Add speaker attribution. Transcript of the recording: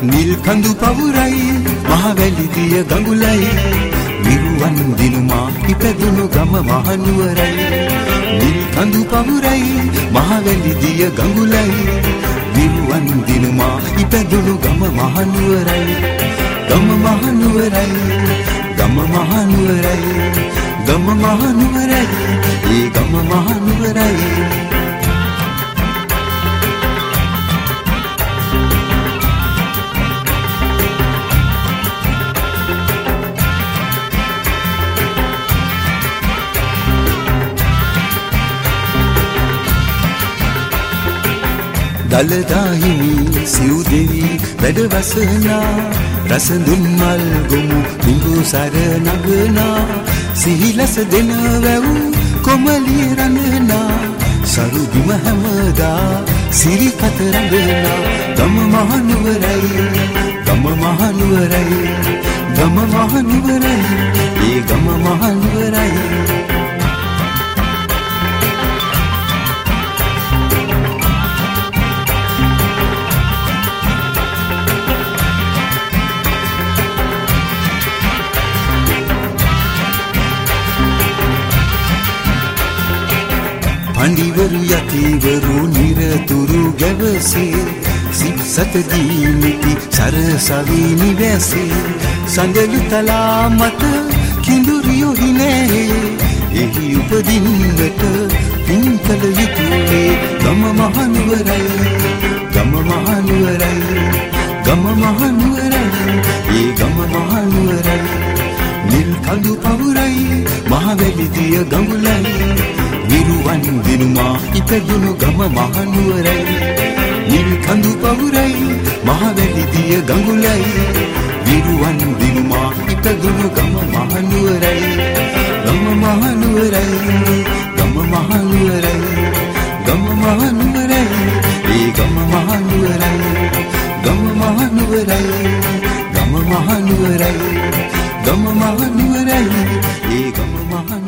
Speaker 1: නිල් කඳු පවුරයි මහවැලි දිය ගඟුලයි විරුවන් දිනුමා ඉපදුණු ගම මහනුවරයි නිල් කඳු පවුරයි මහවැලි දිය ගඟුලයි විරුවන් දිනුමා ඉපදුණු ගම මහනුවරයි ගම මහනුවරයි ගම මහනුවරයි ගම මහනුවරයි ඒ ගම මහනුවරයි දලදා හිමි සිව් දෙවි වැඩවසනා රසඳුන් මල් ගොමු බිඟු සර නගනා සිහිලස දෙන වැව් කොමලිය රඳනා සරු බිම හැමදා සිරි කත රඳනා ගම මහනුවරයි ගම මහනුවරයි ගම මහනුවරයි ඒ ගම මහනුවරයි පඬිවරු යතිවරු නිරතුරු ගැවසේ සිත්සත දීනිති සරසවි නිවැසේ සඳලු තලා මත කිඳුරියෝ හිනේ එහි උපදින්නට පින් කළ යුතුනේ ගම මහනුවරයි ගම මහනුවරයි ගම මහනුවරයි ඒ ගම මහනුවරයි නිල් කඳු පවුරයි මහවැලි දිය ගඟුලයි විරුවන් දිනුමා ඉපදුණු ගම මහනුවරයි නිල් කඳු පවුරයි මහවැලි දිය ගඟුලයි විරුවන් දිනුමා ඉපදුණු ගම මහනුවරයි ගම මහනුවරයි ගම මහනුවරයි ගම මහනුවරයි ඒ ගම මහනුවරයි ගම මහනුවරයි ගම මහනුවරයි ගම මහනුවරයි ඒ ගම මහනුවරයි